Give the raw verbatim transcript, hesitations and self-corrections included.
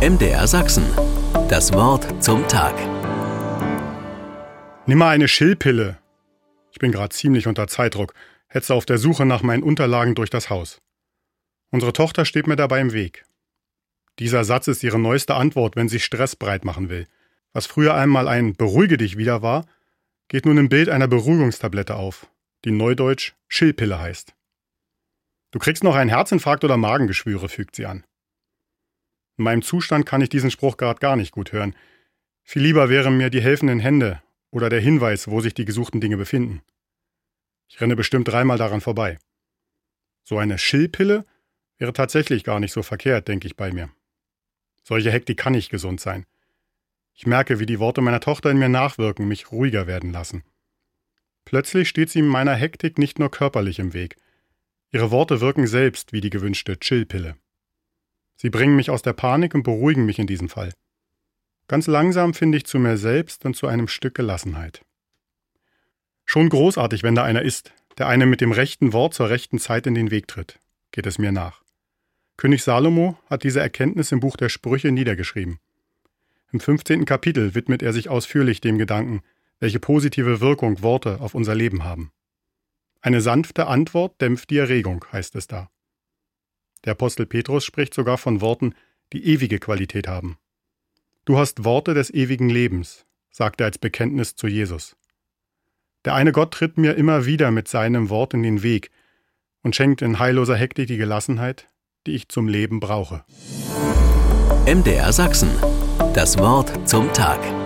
M D R Sachsen. Das Wort zum Tag. Nimm mal eine Schillpille. Ich bin gerade ziemlich unter Zeitdruck, hetze auf der Suche nach meinen Unterlagen durch das Haus. Unsere Tochter steht mir dabei im Weg. Dieser Satz ist ihre neueste Antwort, wenn sie Stress breit machen will. Was früher einmal ein Beruhige dich wieder war, geht nun im Bild einer Beruhigungstablette auf, die neudeutsch Schillpille heißt. Du kriegst noch einen Herzinfarkt oder Magengeschwüre, fügt sie an. In meinem Zustand kann ich diesen Spruch gerade gar nicht gut hören. Viel lieber wären mir die helfenden Hände oder der Hinweis, wo sich die gesuchten Dinge befinden. Ich renne bestimmt dreimal daran vorbei. So eine Schillpille wäre tatsächlich gar nicht so verkehrt, denke ich bei mir. Solche Hektik kann nicht gesund sein. Ich merke, wie die Worte meiner Tochter in mir nachwirken, mich ruhiger werden lassen. Plötzlich steht sie in meiner Hektik nicht nur körperlich im Weg. Ihre Worte wirken selbst wie die gewünschte Chillpille. Sie bringen mich aus der Panik und beruhigen mich in diesem Fall. Ganz langsam finde ich zu mir selbst und zu einem Stück Gelassenheit. Schon großartig, wenn da einer ist, der einem mit dem rechten Wort zur rechten Zeit in den Weg tritt, geht es mir nach. König Salomo hat diese Erkenntnis im Buch der Sprüche niedergeschrieben. Im fünfzehnten Kapitel widmet er sich ausführlich dem Gedanken, welche positive Wirkung Worte auf unser Leben haben. Eine sanfte Antwort dämpft die Erregung, heißt es da. Der Apostel Petrus spricht sogar von Worten, die ewige Qualität haben. Du hast Worte des ewigen Lebens, sagt er als Bekenntnis zu Jesus. Der eine Gott tritt mir immer wieder mit seinem Wort in den Weg und schenkt in heilloser Hektik die Gelassenheit, die ich zum Leben brauche. M D R Sachsen. Das Wort zum Tag.